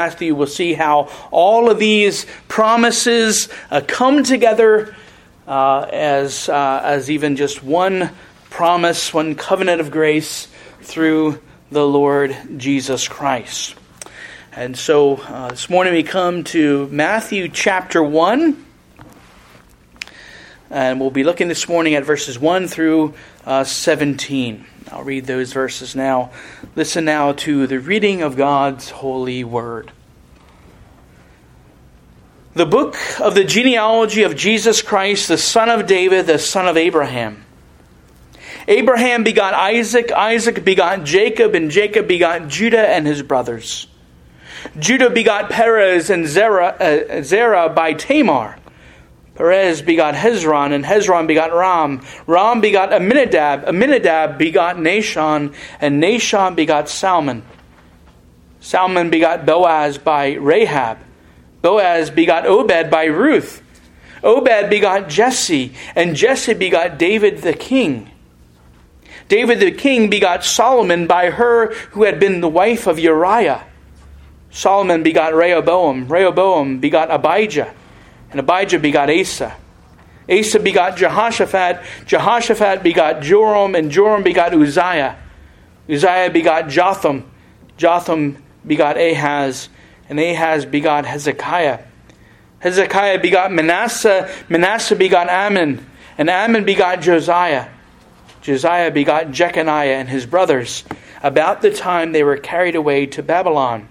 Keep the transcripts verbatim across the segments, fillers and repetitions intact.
Matthew, we'll see how all of these promises uh, come together uh, as uh, as even just one promise, one covenant of grace through the Lord Jesus Christ. And so uh, this morning we come to Matthew chapter one. And we'll be looking this morning at verses one through uh, seventeen. I'll read those verses now. Listen now to the reading of God's holy word. The book of the genealogy of Jesus Christ, the son of David, the son of Abraham. Abraham begot Isaac, Isaac begot Jacob, and Jacob begot Judah and his brothers. Judah begot Perez and Zerah, uh, Zerah by Tamar. Perez begot Hezron, and Hezron begot Ram. Ram begot Aminadab. Aminadab begot Nahshon, and Nahshon begot Salmon. Salmon begot Boaz by Rahab. Boaz begot Obed by Ruth. Obed begot Jesse, and Jesse begot David the king. David the king begot Solomon by her who had been the wife of Uriah. Solomon begot Rehoboam. Rehoboam begot Abijah. And Abijah begot Asa. Asa begot Jehoshaphat. Jehoshaphat begot Joram. And Joram begot Uzziah. Uzziah begot Jotham. Jotham begot Ahaz. And Ahaz begot Hezekiah. Hezekiah begot Manasseh. Manasseh begot Ammon. And Ammon begot Josiah. Josiah begot Jeconiah and his brothers about the time they were carried away to Babylon.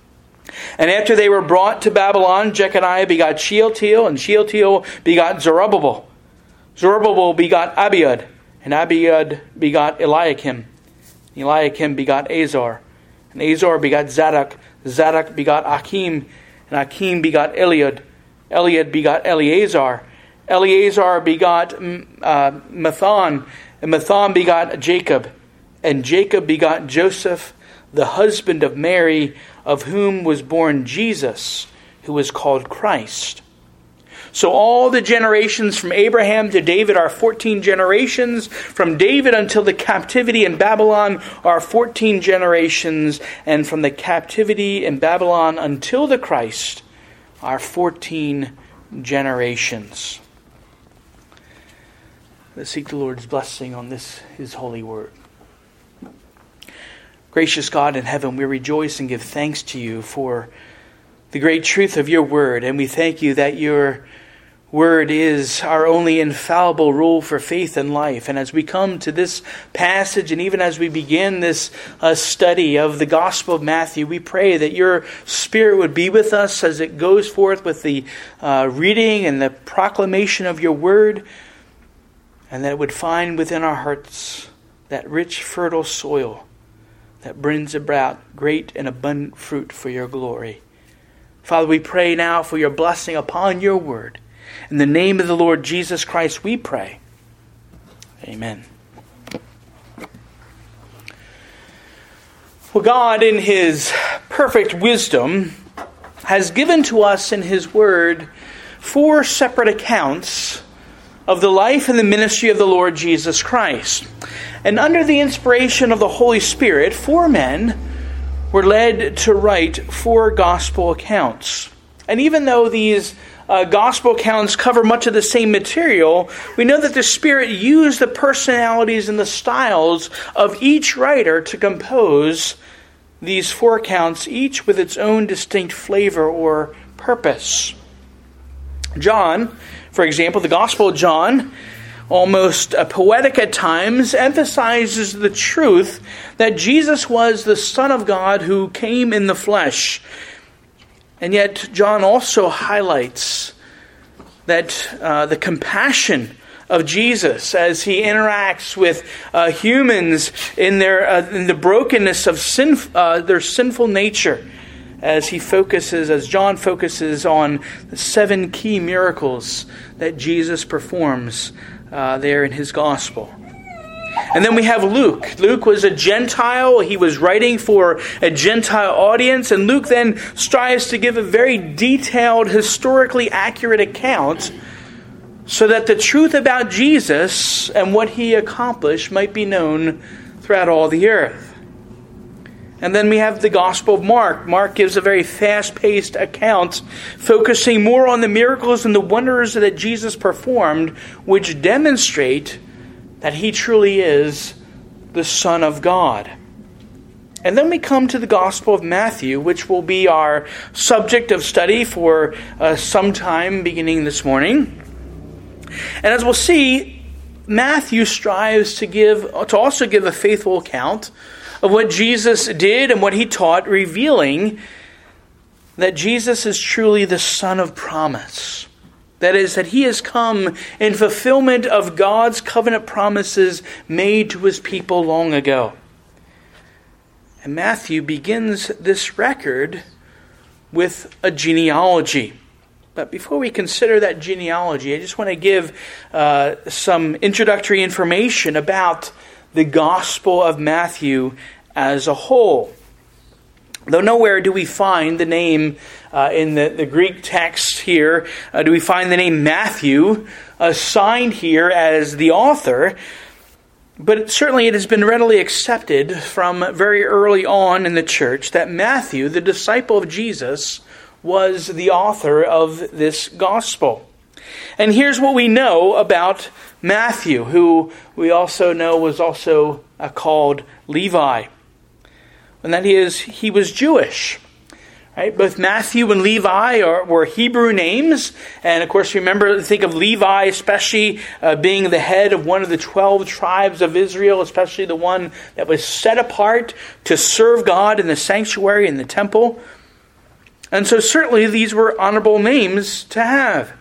And after they were brought to Babylon, Jeconiah begot Shealtiel, and Shealtiel begot Zerubbabel. Zerubbabel begot Abiud, and Abiud begot Eliakim. Eliakim begot Azor, and Azor begot Zadok. Zadok begot Achim, and Achim begot Eliud. Eliud begot Eleazar. Eleazar begot uh, Matthan, and Matthan begot Jacob. And Jacob begot Joseph, the husband of Mary, of whom was born Jesus, who was called Christ. So all the generations from Abraham to David are fourteen generations. From David until the captivity in Babylon are fourteen generations. And from the captivity in Babylon until the Christ are fourteen generations. Let's seek the Lord's blessing on this, His holy word. Gracious God in heaven, we rejoice and give thanks to you for the great truth of your word. And we thank you that your word is our only infallible rule for faith and life. And as we come to this passage, and even as we begin this uh, study of the Gospel of Matthew, we pray that your Spirit would be with us as it goes forth with the uh, reading and the proclamation of your word, and that it would find within our hearts that rich, fertile soil that brings about great and abundant fruit for your glory. Father, we pray now for your blessing upon your word. In the name of the Lord Jesus Christ, we pray. Amen. Well, God, in His perfect wisdom, has given to us in His word four separate accounts of the life and the ministry of the Lord Jesus Christ. And under the inspiration of the Holy Spirit, four men were led to write four gospel accounts. And even though these uh, gospel accounts cover much of the same material, we know that the Spirit used the personalities and the styles of each writer to compose these four accounts, each with its own distinct flavor or purpose. John, for example, the Gospel of John, almost uh, poetic at times, emphasizes the truth that Jesus was the Son of God who came in the flesh. And yet John also highlights that uh, the compassion of Jesus as he interacts with uh, humans in their uh, in the brokenness of sin, uh, their sinful nature, as he focuses, as John focuses on the seven key miracles that Jesus performs uh, there in his gospel. And then we have Luke. Luke was a Gentile. He was writing for a Gentile audience. And Luke then strives to give a very detailed, historically accurate account so that the truth about Jesus and what he accomplished might be known throughout all the earth. And then we have the Gospel of Mark. Mark gives a very fast-paced account, focusing more on the miracles and the wonders that Jesus performed, which demonstrate that he truly is the Son of God. And then we come to the Gospel of Matthew, which will be our subject of study for uh, some time beginning this morning. And as we'll see, Matthew strives to give, to also give a faithful account of what Jesus did and what he taught, revealing that Jesus is truly the Son of promise. That is, that he has come in fulfillment of God's covenant promises made to his people long ago. And Matthew begins this record with a genealogy. But before we consider that genealogy, I just want to give uh, some introductory information about the Gospel of Matthew as a whole. Though nowhere do we find the name uh, in the, the Greek text here, uh, do we find the name Matthew assigned here as the author, but it, certainly it has been readily accepted from very early on in the church that Matthew, the disciple of Jesus, was the author of this gospel. And here's what we know about Matthew, who we also know was also uh, called Levi. And that is, he was Jewish. Right? Both Matthew and Levi are, were Hebrew names. And of course, remember, think of Levi especially uh, being the head of one of the twelve tribes of Israel, especially the one that was set apart to serve God in the sanctuary in the temple. And so certainly these were honorable names to have.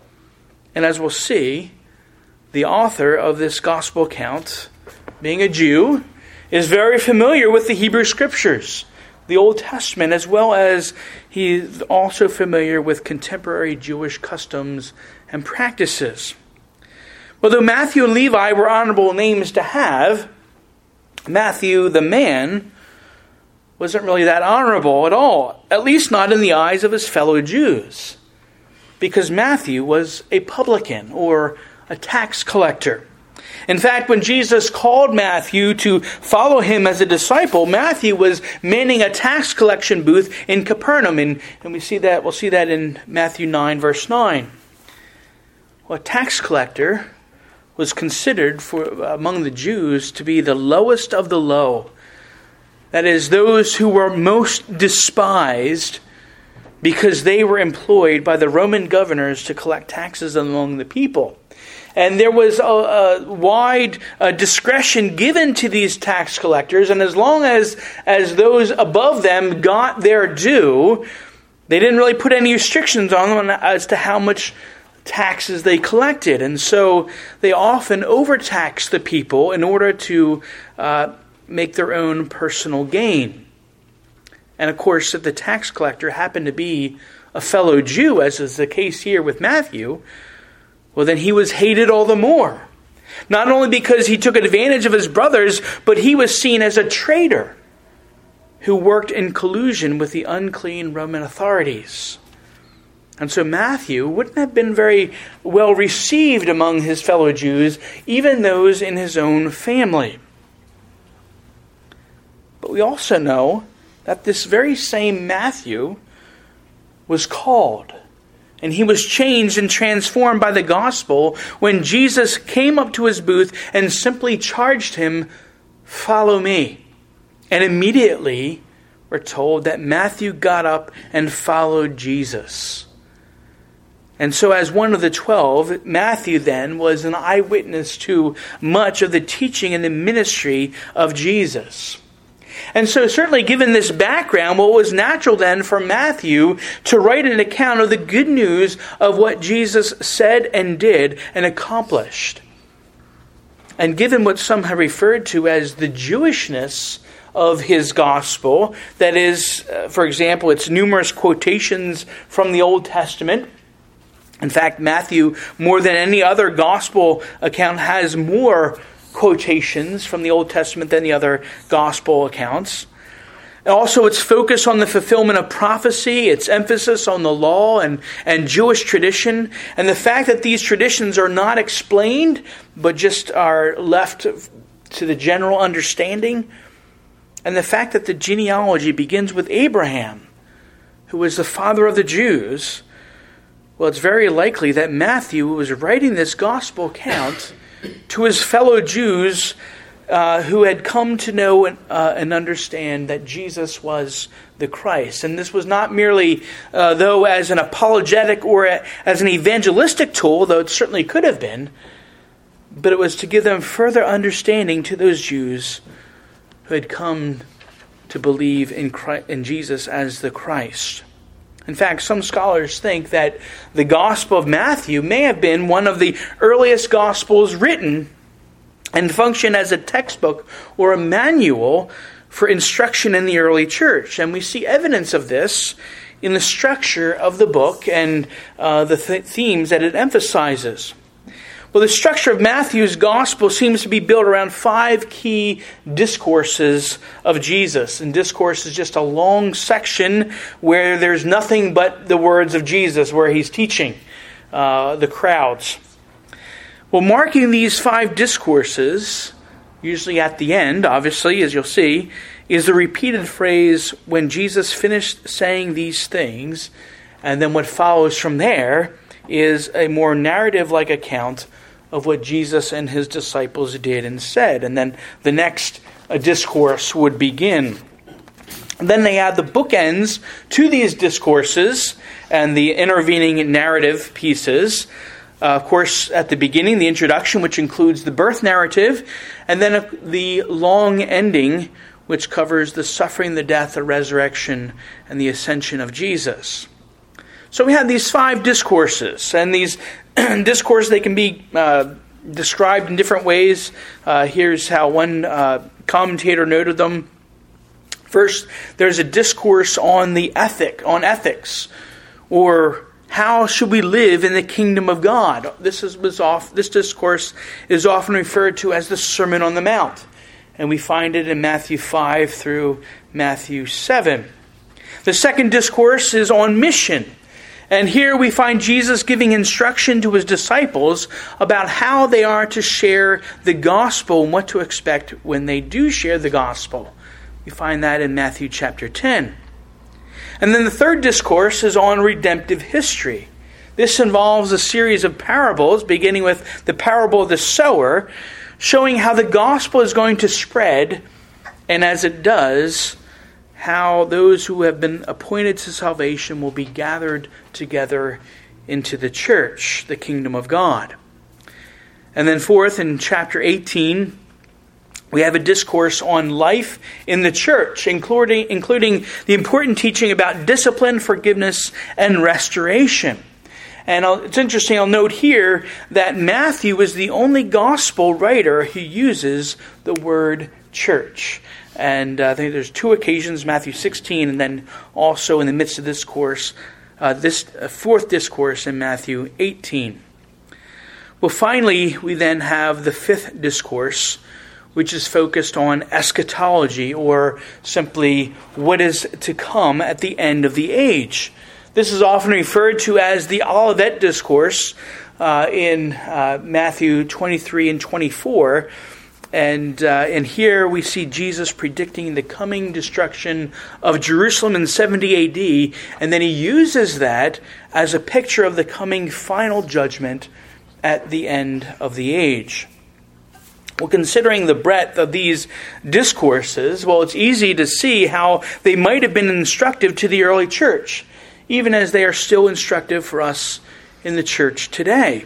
And as we'll see, the author of this gospel account, being a Jew, is very familiar with the Hebrew Scriptures, the Old Testament, as well as he's also familiar with contemporary Jewish customs and practices. But though Matthew and Levi were honorable names to have, Matthew, the man, wasn't really that honorable at all, at least not in the eyes of his fellow Jews, because Matthew was a publican or a tax collector. In fact, when Jesus called Matthew to follow him as a disciple, Matthew was manning a tax collection booth in Capernaum, and, and we see that we'll see that in Matthew nine, verse nine. Well, a tax collector was considered for among the Jews to be the lowest of the low. That is, those who were most despised because they were employed by the Roman governors to collect taxes among the people. And there was a, a wide uh, discretion given to these tax collectors, and as long as, as those above them got their due, they didn't really put any restrictions on them as to how much taxes they collected. And so they often overtaxed the people in order to uh, make their own personal gain. And of course, if the tax collector happened to be a fellow Jew, as is the case here with Matthew, well, then he was hated all the more. Not only because he took advantage of his brothers, but he was seen as a traitor who worked in collusion with the unclean Roman authorities. And so Matthew wouldn't have been very well received among his fellow Jews, even those in his own family. But we also know that this very same Matthew was called. And he was changed and transformed by the gospel when Jesus came up to his booth and simply charged him, "Follow me." And immediately we're told that Matthew got up and followed Jesus. And so as one of the twelve, Matthew then was an eyewitness to much of the teaching and the ministry of Jesus. And so certainly given this background, well, it was natural then for Matthew to write an account of the good news of what Jesus said and did and accomplished. And given what some have referred to as the Jewishness of his gospel, that is, uh, for example, its numerous quotations from the Old Testament. In fact, Matthew, more than any other gospel account, has more quotations from the Old Testament than the other gospel accounts. Also, its focus on the fulfillment of prophecy, its emphasis on the law and, and Jewish tradition, and the fact that these traditions are not explained, but just are left to the general understanding. and the fact that the genealogy begins with Abraham, who was the father of the Jews, well, it's very likely that Matthew was writing this gospel account to his fellow Jews uh, who had come to know and, uh, and understand that Jesus was the Christ. And this was not merely, uh, though, as an apologetic or a, as an evangelistic tool, though it certainly could have been, but it was to give them further understanding to those Jews who had come to believe in Christ, in Jesus as the Christ. In fact, some scholars think that the Gospel of Matthew may have been one of the earliest Gospels written and functioned as a textbook or a manual for instruction in the early church. And we see evidence of this in the structure of the book and uh, the th- themes that it emphasizes. Well, the structure of Matthew's gospel seems to be built around five key discourses of Jesus. And discourse is just a long section where there's nothing but the words of Jesus, where he's teaching uh, the crowds. Well, marking these five discourses, usually at the end, obviously, as you'll see, is the repeated phrase, when Jesus finished saying these things, and then what follows from there is a more narrative-like account of what Jesus and his disciples did and said. And then the next uh, discourse would begin. And then they add the bookends to these discourses and the intervening narrative pieces. Uh, of course, at the beginning, the introduction, which includes the birth narrative, and then uh, the long ending, which covers the suffering, the death, the resurrection, and the ascension of Jesus. So we have these five discourses, and these discourses, they can be uh, described in different ways. Uh, here's how one uh, commentator noted them. First, there's a discourse on the ethic, on ethics, or how should we live in the kingdom of God. This is was off. This discourse is often referred to as the Sermon on the Mount, and we find it in Matthew five through Matthew seven. The second discourse is on mission. And here we find Jesus giving instruction to his disciples about how they are to share the gospel and what to expect when they do share the gospel. We find that in Matthew chapter ten. And then the third discourse is on redemptive history. This involves a series of parables, beginning with the parable of the sower, showing how the gospel is going to spread, and as it does, how those who have been appointed to salvation will be gathered together into the church, the kingdom of God. And then fourth, in chapter eighteen, we have a discourse on life in the church, including, including the important teaching about discipline, forgiveness, and restoration. And I'll, it's interesting, I'll note here that Matthew is the only gospel writer who uses the word church. And uh, I think there's two occasions, Matthew sixteen, and then also in the midst of this course, uh, this uh, fourth discourse in Matthew eighteen. Well, finally, we then have the fifth discourse, which is focused on eschatology, or simply what is to come at the end of the age. This is often referred to as the Olivet Discourse uh, in uh, Matthew twenty-three and twenty-four. And uh, and here we see Jesus predicting the coming destruction of Jerusalem in seventy A D, and then he uses that as a picture of the coming final judgment at the end of the age. Well, considering the breadth of these discourses, well, it's easy to see how they might have been instructive to the early church, even as they are still instructive for us in the church today.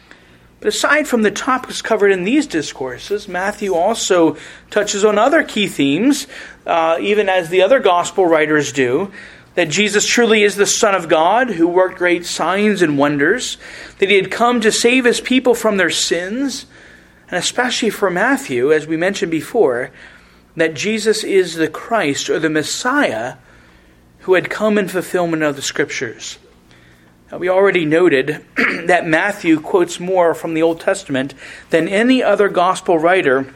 But aside from the topics covered in these discourses, Matthew also touches on other key themes, uh, even as the other gospel writers do, that Jesus truly is the Son of God who worked great signs and wonders, that he had come to save his people from their sins, and especially for Matthew, as we mentioned before, that Jesus is the Christ or the Messiah who had come in fulfillment of the Scriptures. Now, we already noted that Matthew quotes more from the Old Testament than any other gospel writer.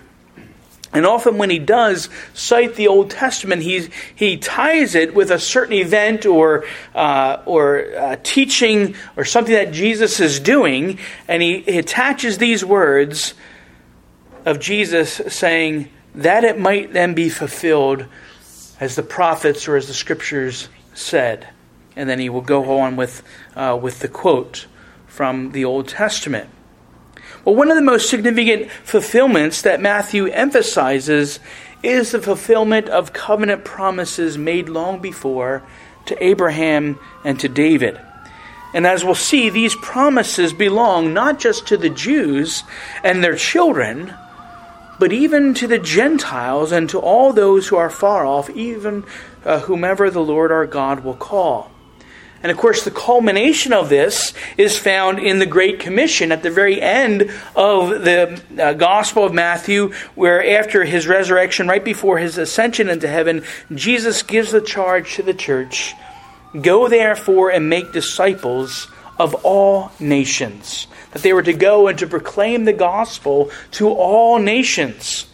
And often when he does cite the Old Testament, he, he ties it with a certain event or uh, or uh, teaching or something that Jesus is doing. And he, he attaches these words of Jesus saying, that it might then be fulfilled as the prophets or as the scriptures said. And then he will go on with, uh, with the quote from the Old Testament. Well, one of the most significant fulfillments that Matthew emphasizes is the fulfillment of covenant promises made long before to Abraham and to David. And as we'll see, these promises belong not just to the Jews and their children, but even to the Gentiles and to all those who are far off, even uh, whomever the Lord our God will call. And of course, the culmination of this is found in the Great Commission at the very end of the uh, Gospel of Matthew, where after his resurrection, right before his ascension into heaven, Jesus gives the charge to the church, "Go therefore and make disciples of all nations." That they were to go and to proclaim the gospel to all nations.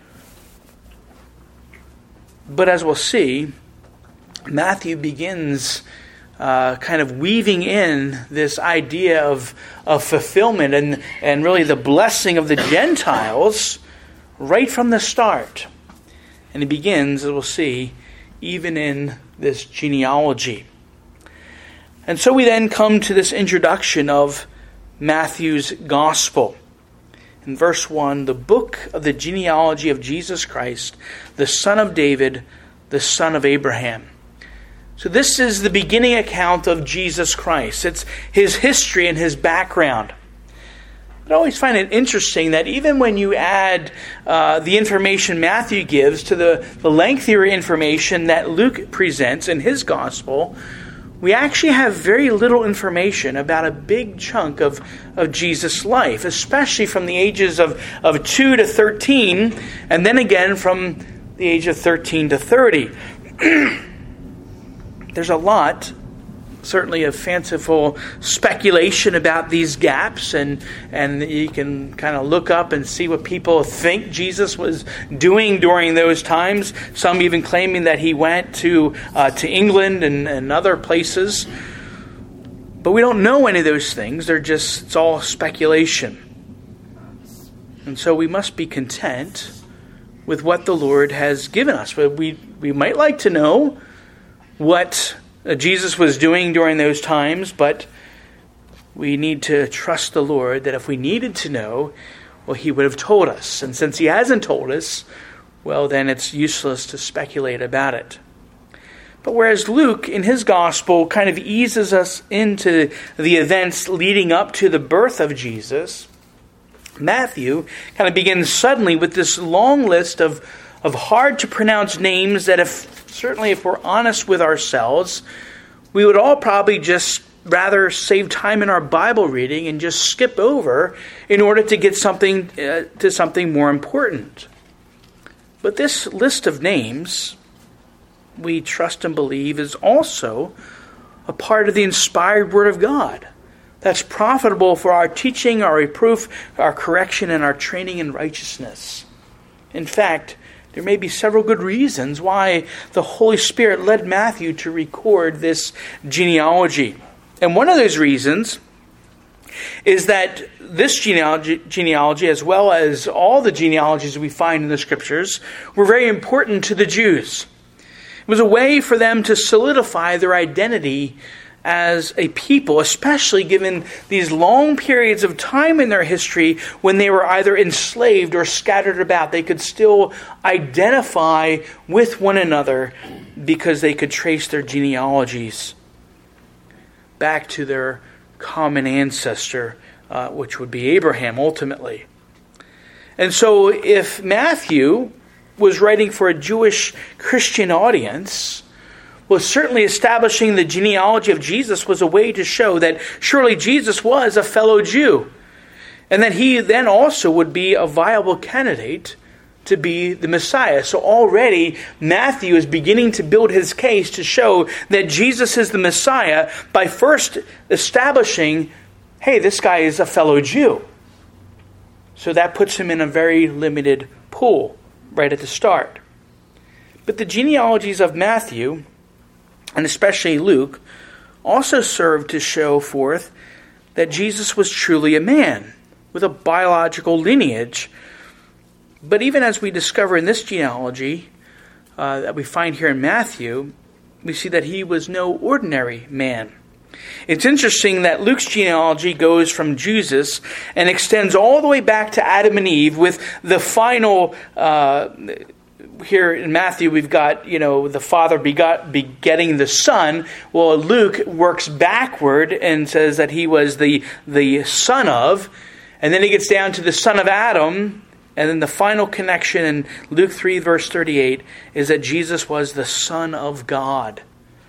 But as we'll see, Matthew begins Uh, kind of weaving in this idea of, of fulfillment and, and really the blessing of the Gentiles right from the start. And he begins, as we'll see, even in this genealogy. And so we then come to this introduction of Matthew's Gospel. In verse one, the book of the genealogy of Jesus Christ, the son of David, the son of Abraham. So this is the beginning account of Jesus Christ. It's his history and his background. But I always find it interesting that even when you add uh, the information Matthew gives to the, the lengthier information that Luke presents in his gospel, we actually have very little information about a big chunk of, of Jesus' life, especially from the ages of, of two to thirteen, and then again from the age of thirteen to thirty. There's a lot, certainly, of fanciful speculation about these gaps, and, and you can kind of look up and see what people think Jesus was doing during those times. Some even claiming that he went to uh, to England and, and other places. But we don't know any of those things. They're just, it's all speculation. And so we must be content with what the Lord has given us. But we, we might like to know what Jesus was doing during those times, but we need to trust the Lord that if we needed to know, well, he would have told us. And since he hasn't told us, well, then it's useless to speculate about it. But whereas Luke, in his gospel, kind of eases us into the events leading up to the birth of Jesus, Matthew kind of begins suddenly with this long list of, of hard-to-pronounce names that if certainly, if we're honest with ourselves, we would all probably just rather save time in our Bible reading and just skip over in order to get something uh, to something more important. But this list of names, we trust and believe, is also a part of the inspired Word of God. That's profitable for our teaching, our reproof, our correction, and our training in righteousness. In fact, there may be several good reasons why the Holy Spirit led Matthew to record this genealogy. And one of those reasons is that this genealogy, genealogy, as well as all the genealogies we find in the Scriptures, were very important to the Jews. It was a way for them to solidify their identity as a people, especially given these long periods of time in their history when they were either enslaved or scattered about. They could still identify with one another because they could trace their genealogies back to their common ancestor, uh, which would be Abraham ultimately. And so if Matthew was writing for a Jewish Christian audience, well, certainly establishing the genealogy of Jesus was a way to show that surely Jesus was a fellow Jew, and that he then also would be a viable candidate to be the Messiah. So already Matthew is beginning to build his case to show that Jesus is the Messiah by first establishing, hey, this guy is a fellow Jew. So that puts him in a very limited pool right at the start. But the genealogies of Matthew, and especially Luke, also serve to show forth that Jesus was truly a man with a biological lineage But even as we discover in this genealogy uh, that we find here in Matthew, we see that he was no ordinary man. It's interesting that Luke's genealogy goes from Jesus and extends all the way back to Adam and Eve, with the final, uh, here in Matthew we've got, you know, the Father begot, begetting the Son. Well, Luke works backward and says that he was the, the son of, and then he gets down to the son of Adam. And then the final connection in Luke three, verse thirty-eight, is that Jesus was the Son of God.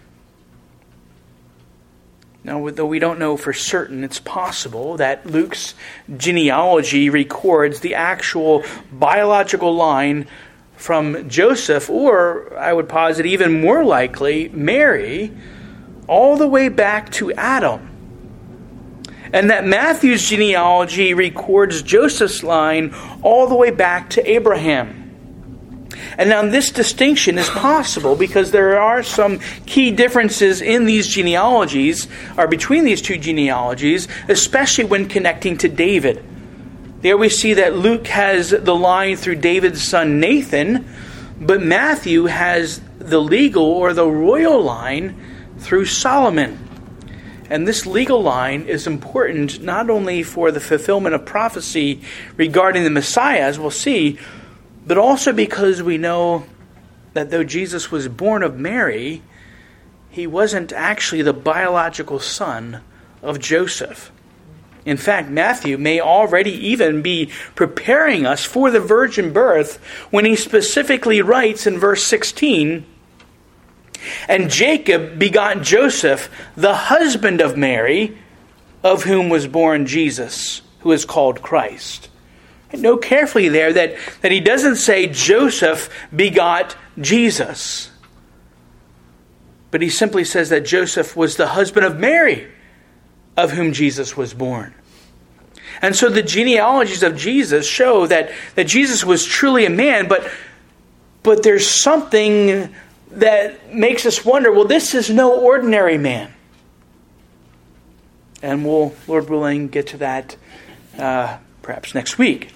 Now, though we don't know for certain, it's possible that Luke's genealogy records the actual biological line from Joseph, or I would posit even more likely, Mary, all the way back to Adam. And that Matthew's genealogy records Joseph's line all the way back to Abraham. And now this distinction is possible because there are some key differences in these genealogies, or between these two genealogies, especially when connecting to David. There we see that Luke has the line through David's son Nathan, but Matthew has the legal or the royal line through Solomon. And this legal line is important not only for the fulfillment of prophecy regarding the Messiah, as we'll see, but also because we know that though Jesus was born of Mary, he wasn't actually the biological son of Joseph. In fact, Matthew may already even be preparing us for the virgin birth when he specifically writes in verse sixteen, "And Jacob begot Joseph, the husband of Mary, of whom was born Jesus, who is called Christ." And note carefully there that, that he doesn't say Joseph begot Jesus, but he simply says that Joseph was the husband of Mary, of whom Jesus was born. And so the genealogies of Jesus show that, that Jesus was truly a man, but, but there's something that makes us wonder, well, this is no ordinary man. And we'll, Lord willing, get to that uh, perhaps next week.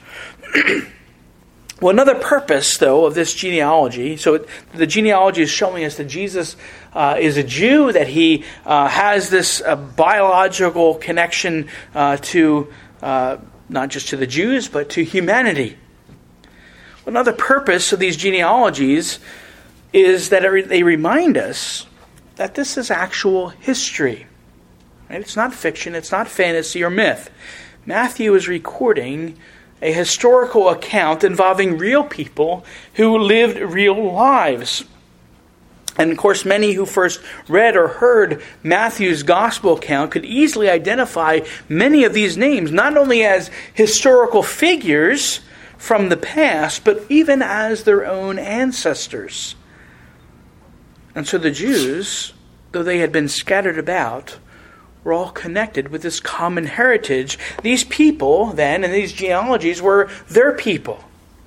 Well, another purpose, though, of this genealogy, so the genealogy is showing us that Jesus uh, is a Jew, that he uh, has this uh, biological connection uh, to, uh, not just to the Jews, but to humanity. Another purpose of these genealogies is that they remind us that this is actual history. Right? It's not fiction, it's not fantasy or myth. Matthew is recording a historical account involving real people who lived real lives. And of course, many who first read or heard Matthew's gospel account could easily identify many of these names, not only as historical figures from the past, but even as their own ancestors. And so the Jews, though they had been scattered about, were all connected with this common heritage. These people, then, and these genealogies were their people.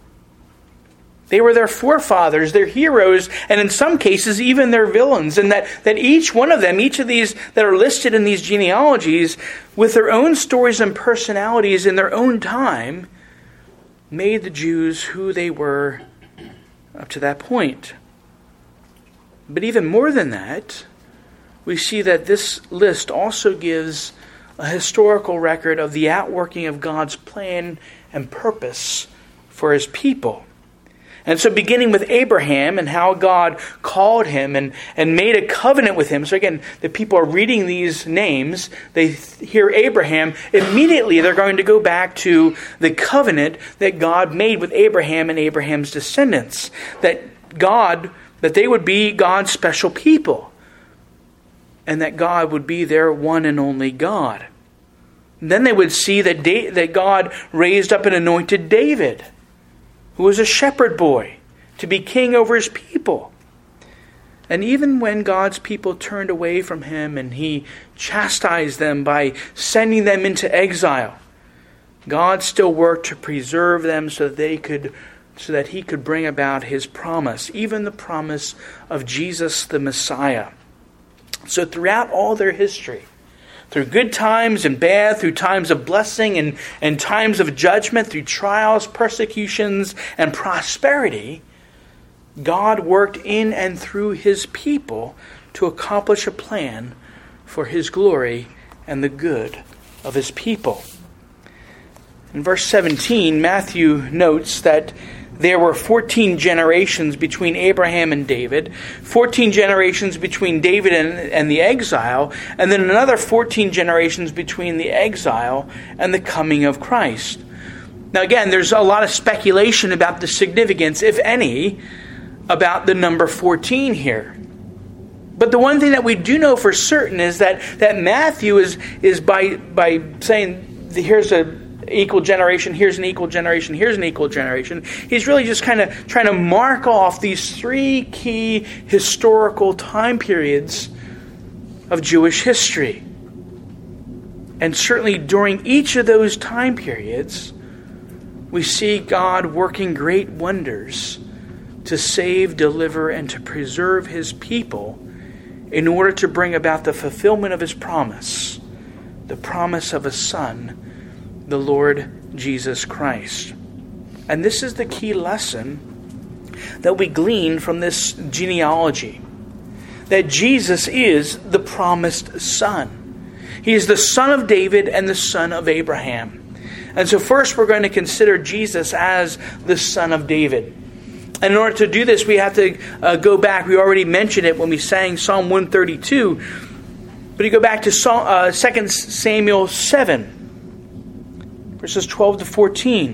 They were their forefathers, their heroes, and in some cases, even their villains. And that, that each one of them, each of these that are listed in these genealogies, with their own stories and personalities in their own time, made the Jews who they were up to that point. But even more than that, we see that this list also gives a historical record of the outworking of God's plan and purpose for his people. And so beginning with Abraham and how God called him and, and made a covenant with him. So again, the people are reading these names. They hear Abraham. Immediately they're going to go back to the covenant that God made with Abraham and Abraham's descendants. That God, that they would be God's special people. And that God would be their one and only God. And then they would see that, da- that God raised up and anointed David, who was a shepherd boy, to be king over his people. And even when God's people turned away from him and he chastised them by sending them into exile, God still worked to preserve them so that they could, so that he could bring about his promise, even the promise of Jesus the Messiah. So throughout all their history, Through good times and bad, through times of blessing and, and times of judgment, through trials, persecutions, and prosperity, God worked in and through His people to accomplish a plan for His glory and the good of His people. In verse seventeen, Matthew notes that there were fourteen generations between Abraham and David, fourteen generations between David and, and the exile, and then another fourteen generations between the exile and the coming of Christ. Now again, there's a lot of speculation about the significance, if any, about the number fourteen here. But the one thing that we do know for certain is that, that Matthew is, is by, by saying, here's a equal generation, here's an equal generation, here's an equal generation. He's really just kind of trying to mark off these three key historical time periods of Jewish history. And certainly during each of those time periods, we see God working great wonders to save, deliver, and to preserve His people in order to bring about the fulfillment of His promise, the promise of a Son, the Lord Jesus Christ. And this is the key lesson that we glean from this genealogy, that Jesus is the promised Son. He is the Son of David and the Son of Abraham. And so first we're going to consider Jesus as the Son of David. And in order to do this, we have to uh, go back. We already mentioned it when we sang Psalm one thirty-two. But you go back to Psalm, uh, Second Samuel seven. Verses twelve to fourteen.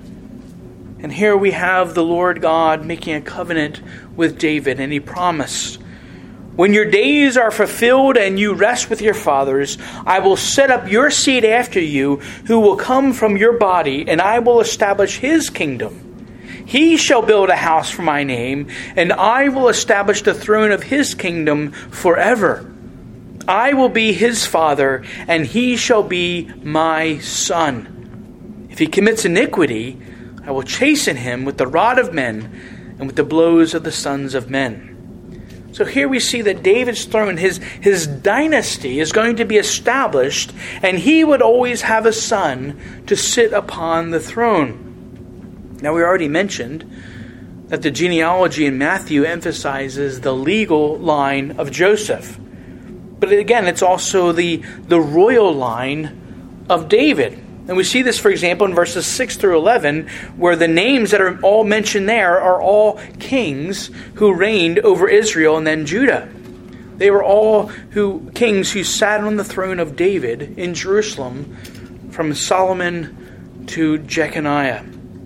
And here we have the Lord God making a covenant with David. And He promised, "When your days are fulfilled and you rest with your fathers, I will set up your seed after you, who will come from your body, and I will establish his kingdom. He shall build a house for my name, and I will establish the throne of his kingdom forever. I will be his father, and he shall be my son. If he commits iniquity, I will chasten him with the rod of men and with the blows of the sons of men." So here we see that David's throne, his, his dynasty, is going to be established, and he would always have a son to sit upon the throne. Now, we already mentioned that the genealogy in Matthew emphasizes the legal line of Joseph. But again, it's also the, the royal line of David. And we see this, for example, in verses six through eleven, where the names that are all mentioned there are all kings who reigned over Israel and then Judah. They were all who kings who sat on the throne of David in Jerusalem, from Solomon to Jeconiah.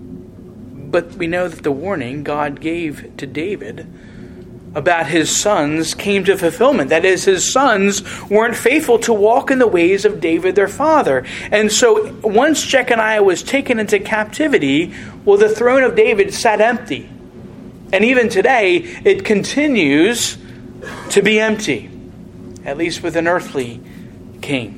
But we know that the warning God gave to David about his sons came to fulfillment. That is, his sons weren't faithful to walk in the ways of David their father. And so once Jeconiah was taken into captivity, well, the throne of David sat empty. And even today, it continues to be empty, at least with an earthly king.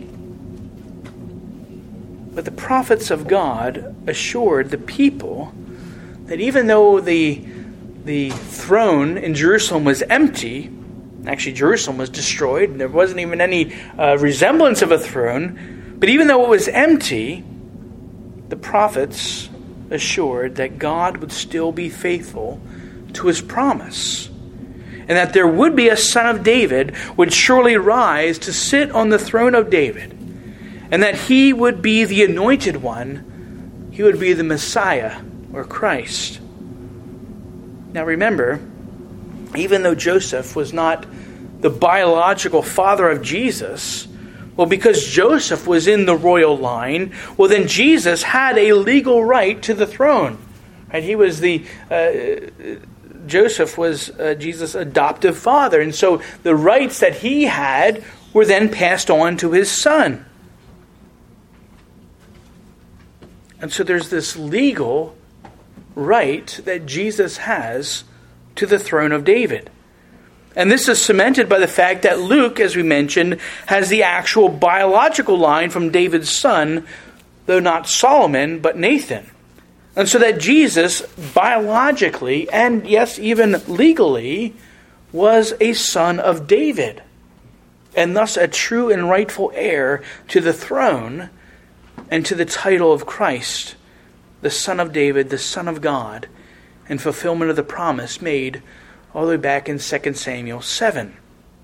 But the prophets of God assured the people that even though the the throne in Jerusalem was empty, actually Jerusalem was destroyed, and there wasn't even any uh, resemblance of a throne, but even though it was empty, the prophets assured that God would still be faithful to his promise, and that there would be a son of David would surely rise to sit on the throne of David, and that he would be the anointed one, he would be the Messiah, or Christ. Now remember, even though Joseph was not the biological father of Jesus, well, because Joseph was in the royal line, well, then Jesus had a legal right to the throne. Right? He was the uh, Joseph was uh, Jesus' adoptive father, and so the rights that he had were then passed on to his son. And so there's this legal right that Jesus has to the throne of David. And this is cemented by the fact that Luke, as we mentioned, has the actual biological line from David's son, though not Solomon, but Nathan. And so that Jesus biologically, and yes, even legally, was a son of David. and thus a true and rightful heir to the throne and to the title of Christ, the Son of David, the Son of God, in fulfillment of the promise made all the way back in Second Samuel seven.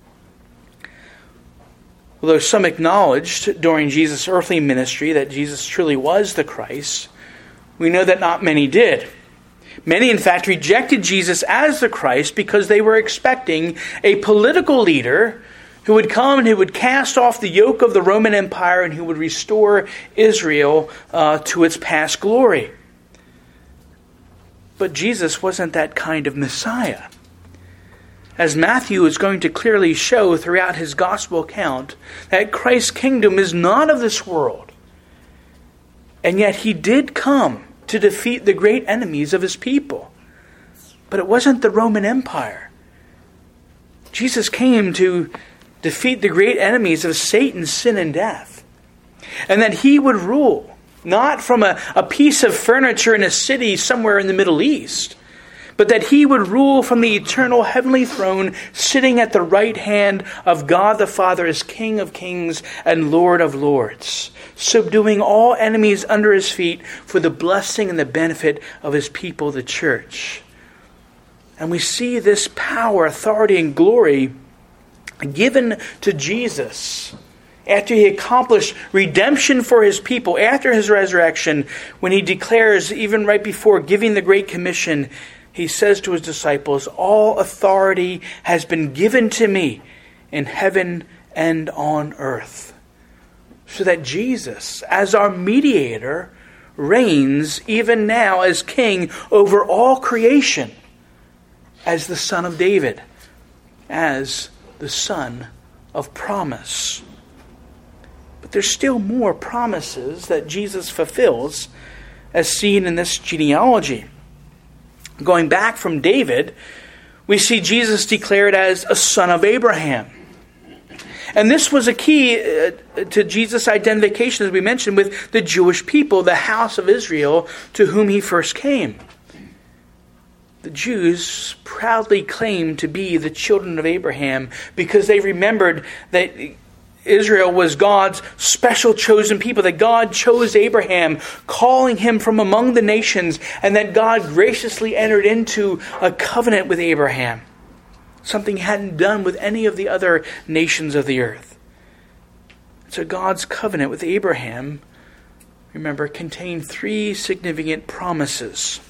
Although some acknowledged during Jesus' earthly ministry that Jesus truly was the Christ, we know that not many did. Many, in fact, rejected Jesus as the Christ because they were expecting a political leader who would come and who would cast off the yoke of the Roman Empire and who would restore Israel uh, to its past glory. But Jesus wasn't that kind of Messiah. As Matthew is going to clearly show throughout his gospel account, that Christ's kingdom is not of this world. And yet he did come to defeat the great enemies of his people. But it wasn't the Roman Empire. Jesus came to defeat the great enemies of Satan, sin, and death. And that he would rule, not from a, a piece of furniture in a city somewhere in the Middle East, but that he would rule from the eternal heavenly throne, sitting at the right hand of God the Father as King of kings and Lord of lords, subduing all enemies under his feet for the blessing and the benefit of his people, the church. And we see this power, authority, and glory given to Jesus after he accomplished redemption for his people, after his resurrection, when he declares, even right before giving the Great Commission, he says to his disciples, "All authority has been given to me in heaven and on earth." So that Jesus, as our mediator, reigns even now as king over all creation, as the Son of David, as the Son of promise. But there's still more promises that Jesus fulfills as seen in this genealogy. Going back from David, we see Jesus declared as a son of Abraham. And this was a key uh, to Jesus' identification, as we mentioned, with the Jewish people, the house of Israel, to whom he first came. The Jews proudly claimed to be the children of Abraham because they remembered that Israel was God's special chosen people, that God chose Abraham, calling him from among the nations, and that God graciously entered into a covenant with Abraham, something he hadn't done with any of the other nations of the earth. So God's covenant with Abraham, remember, contained three significant promises.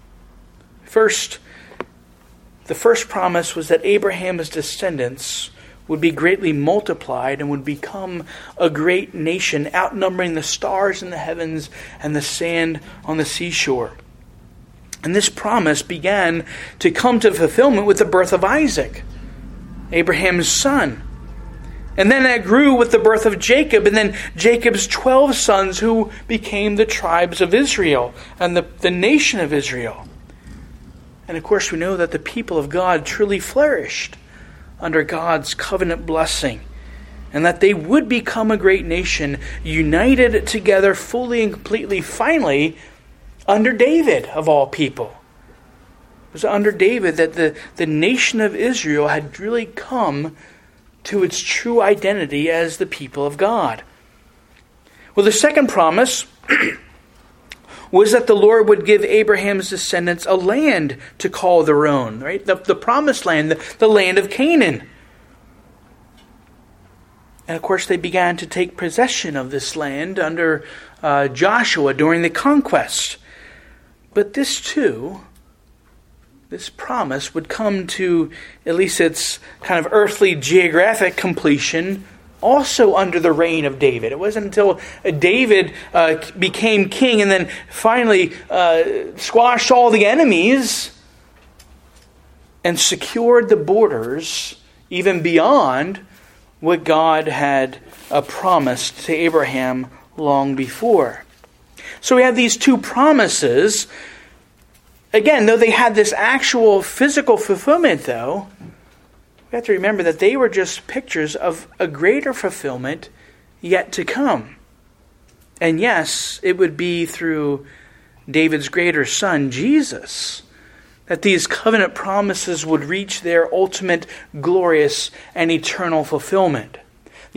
First, the first promise was that Abraham's descendants would be greatly multiplied and would become a great nation, outnumbering the stars in the heavens and the sand on the seashore. And this promise began to come to fulfillment with the birth of Isaac, Abraham's son. And then that grew with the birth of Jacob, and then Jacob's twelve sons, who became the tribes of Israel and the, the nation of Israel. And of course we know that the people of God truly flourished under God's covenant blessing, and that they would become a great nation, united together fully and completely, finally, under David, of all people. It was under David that the, the nation of Israel had really come to its true identity as the people of God. Well, the second promise was that the Lord would give Abraham's descendants a land to call their own, right? The, the promised land, the, the land of Canaan. And of course, they began to take possession of this land under uh, Joshua during the conquest. But this too, this promise would come to at least its kind of earthly geographic completion also under the reign of David. It wasn't until David uh, became king and then finally uh, squashed all the enemies and secured the borders even beyond what God had uh, promised to Abraham long before. So we have these two promises. Again, though they had this actual physical fulfillment, though, we have to remember that they were just pictures of a greater fulfillment yet to come. And yes, it would be through David's greater son, Jesus, that these covenant promises would reach their ultimate, glorious, and eternal fulfillment.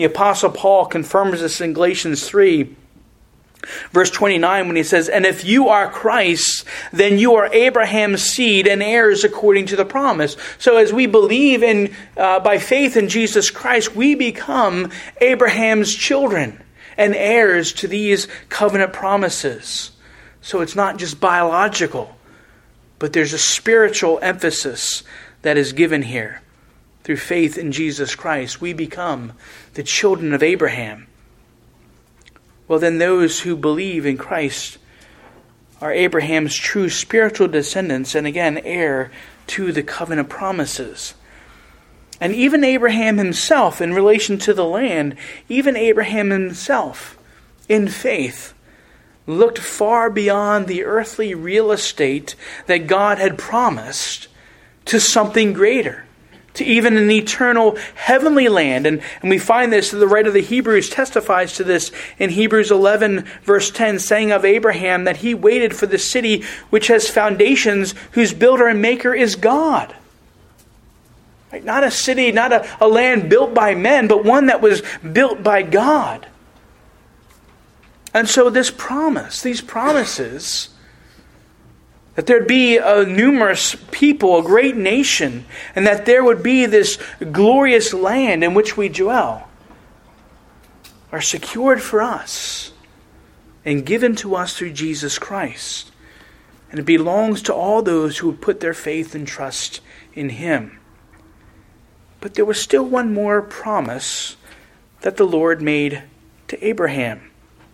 The Apostle Paul confirms this in Galatians three, verse twenty-nine, when he says, "And if you are Christ, then you are Abraham's seed and heirs according to the promise." So as we believe in, uh, by faith in Jesus Christ, we become Abraham's children and heirs to these covenant promises. So it's not just biological, but there's a spiritual emphasis that is given here. Through faith in Jesus Christ, we become the children of Abraham. Well, then those who believe in Christ are Abraham's true spiritual descendants, and again, heir to the covenant promises. And even Abraham himself, in relation to the land, even Abraham himself, in faith, looked far beyond the earthly real estate that God had promised to something greater, to even an eternal heavenly land. And, and we find this, the writer of the Hebrews testifies to this in Hebrews eleven, verse ten, saying of Abraham that he waited for the city which has foundations, whose builder and maker is God. Right? Not a city, not a, a land built by men, but one that was built by God. And so this promise, these promises, that there'd be a numerous people, a great nation, and that there would be this glorious land in which we dwell, are secured for us and given to us through Jesus Christ. And it belongs to all those who have put their faith and trust in Him. But there was still one more promise that the Lord made to Abraham.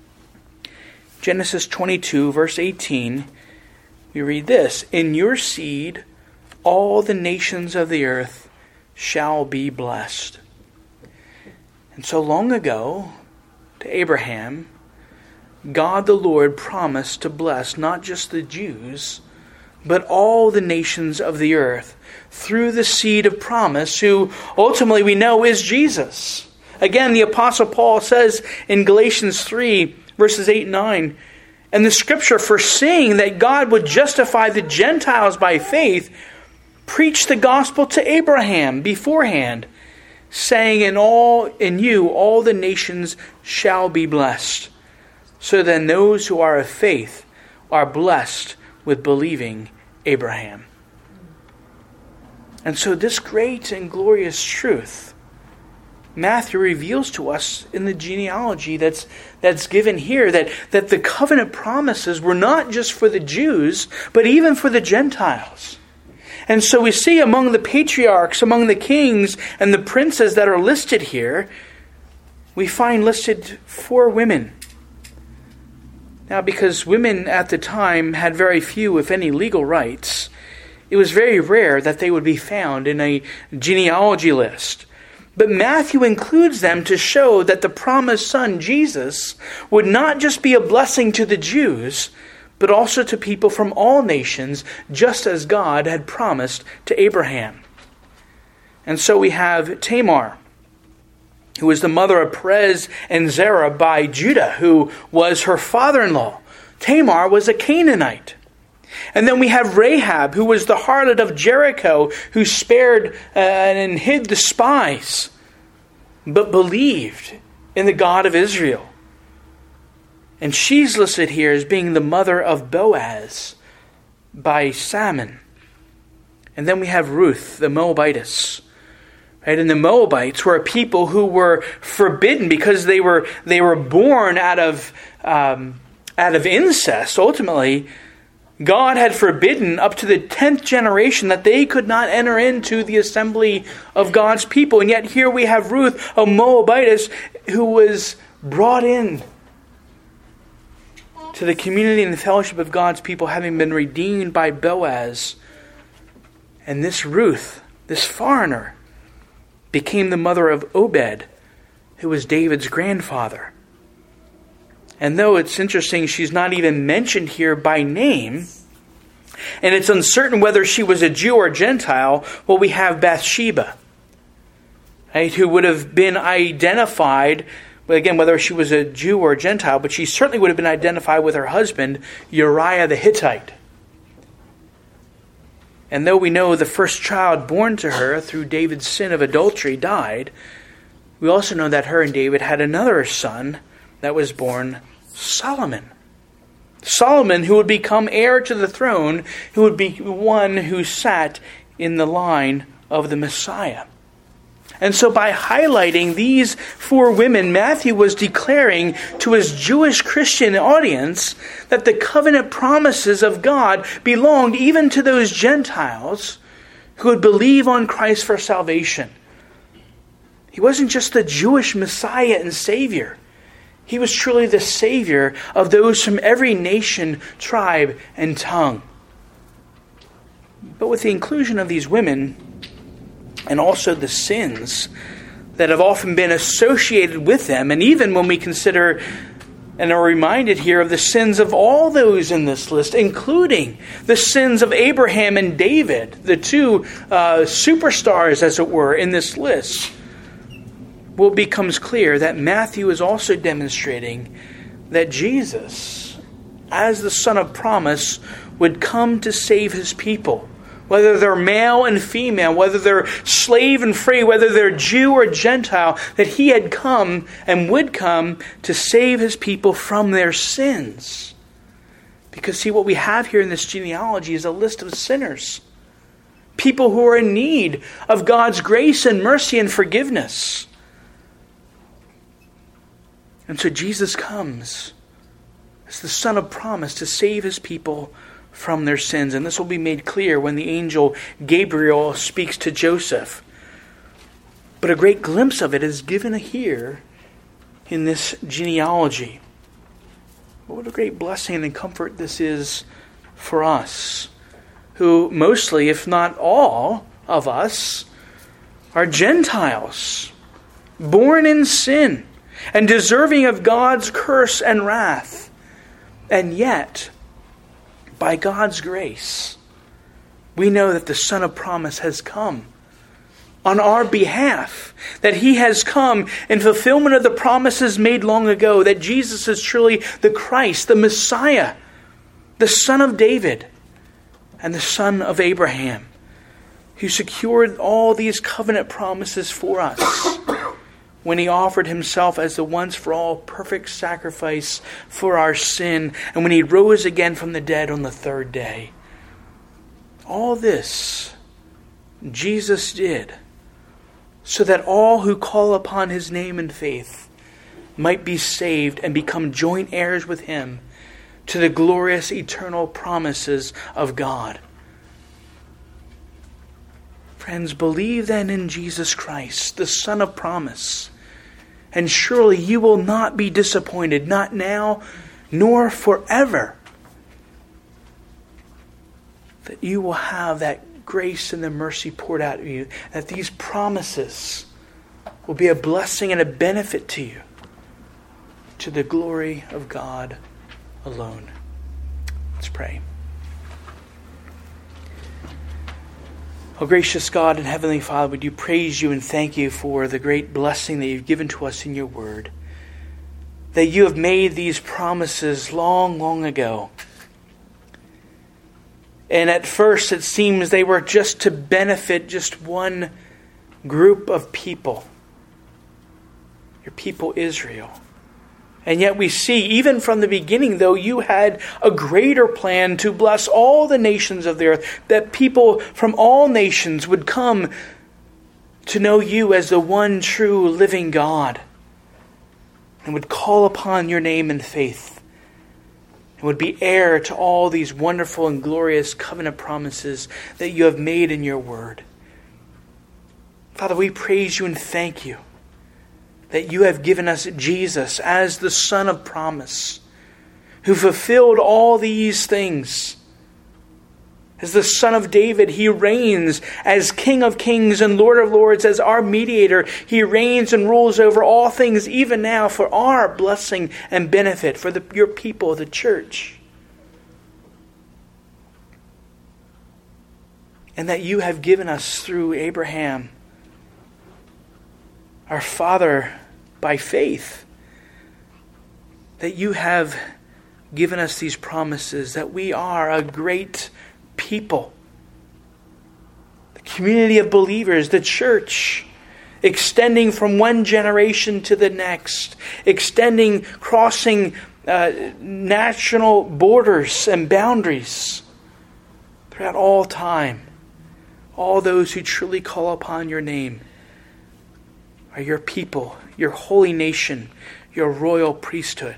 Genesis twenty-two, verse eighteen, we read this, "In your seed all the nations of the earth shall be blessed." And so long ago, to Abraham, God the Lord promised to bless not just the Jews, but all the nations of the earth through the seed of promise, who ultimately we know is Jesus. Again, the Apostle Paul says in Galatians three, verses eight and nine, "And the Scripture, foreseeing that God would justify the Gentiles by faith, preached the gospel to Abraham beforehand, saying, in all in you all the nations shall be blessed. So then those who are of faith are blessed with believing Abraham." And so this great and glorious truth, Matthew reveals to us in the genealogy that's that's given here, that, that the covenant promises were not just for the Jews, but even for the Gentiles. And so we see among the patriarchs, among the kings and the princes that are listed here, we find listed four women. Now, because women at the time had very few, if any, legal rights, it was very rare that they would be found in a genealogy list. But Matthew includes them to show that the promised Son, Jesus, would not just be a blessing to the Jews, but also to people from all nations, just as God had promised to Abraham. And so we have Tamar, who was the mother of Perez and Zerah by Judah, who was her father-in-law. Tamar was a Canaanite. And then we have Rahab, who was the harlot of Jericho, who spared uh, and hid the spies, but believed in the God of Israel. And she's listed here as being the mother of Boaz by Salmon. And then we have Ruth, the Moabitess. Right? And the Moabites were a people who were forbidden because they were they were born out of um, out of incest. Ultimately, God had forbidden up to the tenth generation that they could not enter into the assembly of God's people. And yet here we have Ruth, a Moabitess, who was brought in to the community and the fellowship of God's people, having been redeemed by Boaz. And this Ruth, this foreigner, became the mother of Obed, who was David's grandfather. And though it's interesting, she's not even mentioned here by name, and it's uncertain whether she was a Jew or Gentile, well, we have Bathsheba, right, who would have been identified, again, whether she was a Jew or a Gentile, but she certainly would have been identified with her husband, Uriah the Hittite. And though we know the first child born to her through David's sin of adultery died, We also know that her and David had another son that was born, Solomon. Solomon, who would become heir to the throne, who would be one who sat in the line of the Messiah. And so by highlighting these four women, Matthew was declaring to his Jewish Christian audience that the covenant promises of God belonged even to those Gentiles who would believe on Christ for salvation. He wasn't just the Jewish Messiah and Savior. He was truly the Savior of those from every nation, tribe, and tongue. But with the inclusion of these women, and also the sins that have often been associated with them, and even when we consider and are reminded here of the sins of all those in this list, including the sins of Abraham and David, the two uh, superstars, as it were, in this list, well, it becomes clear that Matthew is also demonstrating that Jesus, as the Son of Promise, would come to save his people. Whether they're male and female, whether they're slave and free, whether they're Jew or Gentile, that he had come and would come to save his people from their sins. Because see, what we have here in this genealogy is a list of sinners. People who are in need of God's grace and mercy and forgiveness. And so Jesus comes as the Son of Promise to save his people from their sins. And this will be made clear when the angel Gabriel speaks to Joseph. But a great glimpse of it is given here in this genealogy. What a great blessing and comfort this is for us, who mostly, if not all of us, are Gentiles, born in sin, and deserving of God's curse and wrath. And yet, by God's grace, we know that the Son of Promise has come on our behalf, that he has come in fulfillment of the promises made long ago, that Jesus is truly the Christ, the Messiah, the Son of David, and the Son of Abraham, who secured all these covenant promises for us when he offered himself as the once-for-all perfect sacrifice for our sin, and when he rose again from the dead on the third day. All this Jesus did so that all who call upon his name in faith might be saved and become joint heirs with him to the glorious eternal promises of God. Friends, believe then in Jesus Christ, the Son of Promise, and surely you will not be disappointed, not now, nor forever. That you will have that grace and the mercy poured out of you, that these promises will be a blessing and a benefit to you, to the glory of God alone. Let's pray. Oh, gracious God and Heavenly Father, we do praise you and thank you for the great blessing that you've given to us in your word. That you have made these promises long, long ago. And at first it seems they were just to benefit just one group of people. Your people Israel. And yet we see, even from the beginning, though, you had a greater plan to bless all the nations of the earth, that people from all nations would come to know you as the one true living God, and would call upon your name in faith, and would be heir to all these wonderful and glorious covenant promises that you have made in your word. Father, we praise you and thank you that you have given us Jesus as the Son of Promise, who fulfilled all these things. As the Son of David, he reigns as King of Kings and Lord of Lords, as our mediator. He reigns and rules over all things, even now, for our blessing and benefit, for the, your people, the church. And that you have given us through Abraham, our father by faith, that you have given us these promises, that we are a great people, the community of believers, the church, extending from one generation to the next, extending, crossing uh, national borders and boundaries throughout all time. All those who truly call upon your name are your people, your holy nation, your royal priesthood.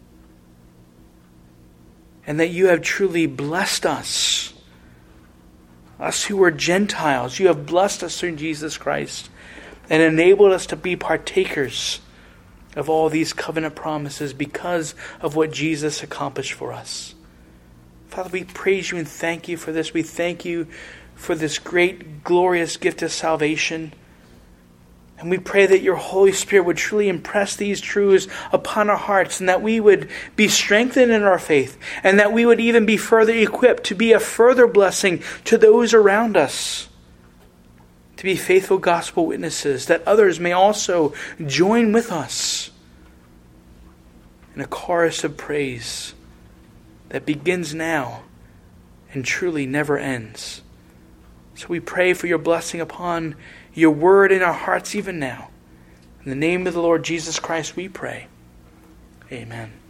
And that you have truly blessed us, us who were Gentiles. You have blessed us through Jesus Christ and enabled us to be partakers of all these covenant promises because of what Jesus accomplished for us. Father, we praise you and thank you for this. We thank you for this great, glorious gift of salvation. And we pray that your Holy Spirit would truly impress these truths upon our hearts, and that we would be strengthened in our faith, and that we would even be further equipped to be a further blessing to those around us, to be faithful gospel witnesses, that others may also join with us in a chorus of praise that begins now and truly never ends. So we pray for your blessing upon your word in our hearts even now. In the name of the Lord Jesus Christ we pray. Amen.